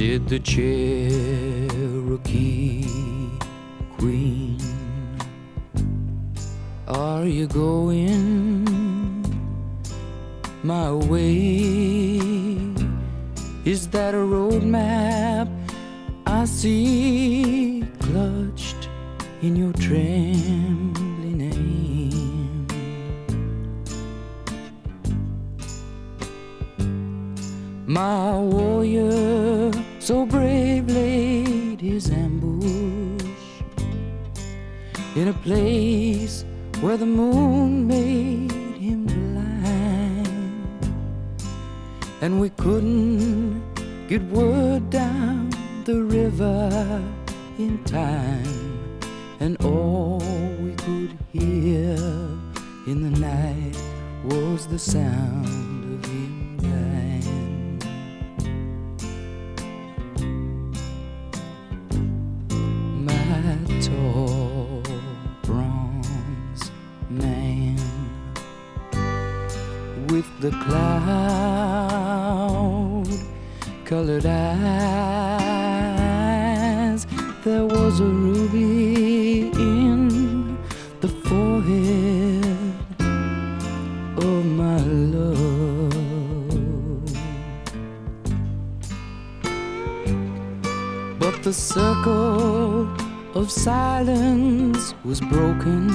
said the Cherokee Queen, are you going my way? Is that a road map I see clutched in your trembling hand? My warrior so brave laid his ambush in a place where the moon made him blind, and we couldn't get word down the river in time, and all we could hear in the night was the sound of him dying. My tall bronze man with the cloud-colored eyes, there was a ruby in the forehead of my love. But the circle of silence was broken,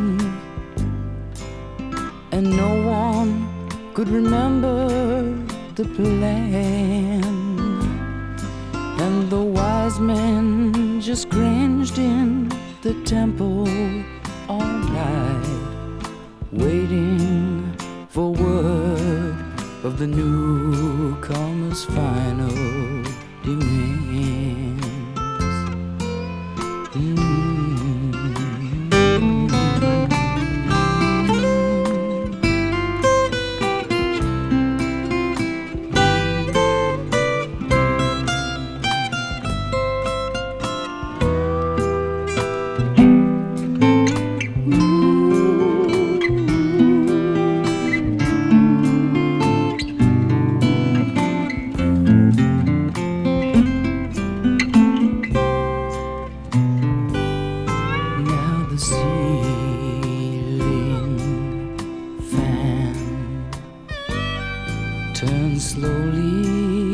and no one could remember the plan, and the wise men just cringed in the temple all night, waiting for word of the newcomer's final demands. Turn slowly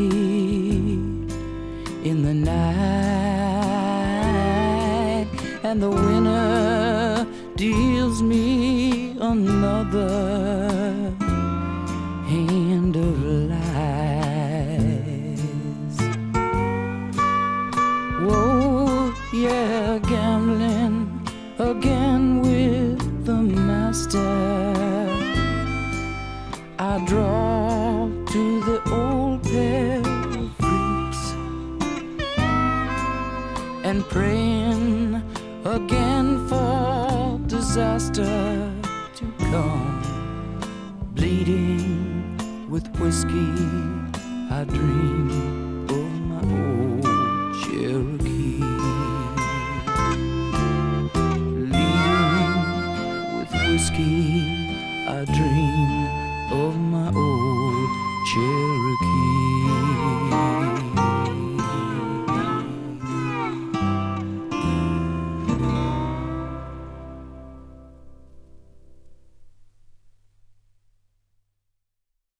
in the night, and the winner deals me another hand of lies. Whoa, yeah, gambling again with the master. I draw to the old pair of freaks, and praying again for disaster to come. Bleeding with whiskey, I dream of my old Cherokee. Bleeding with whiskey, I dream of my old Cherokee.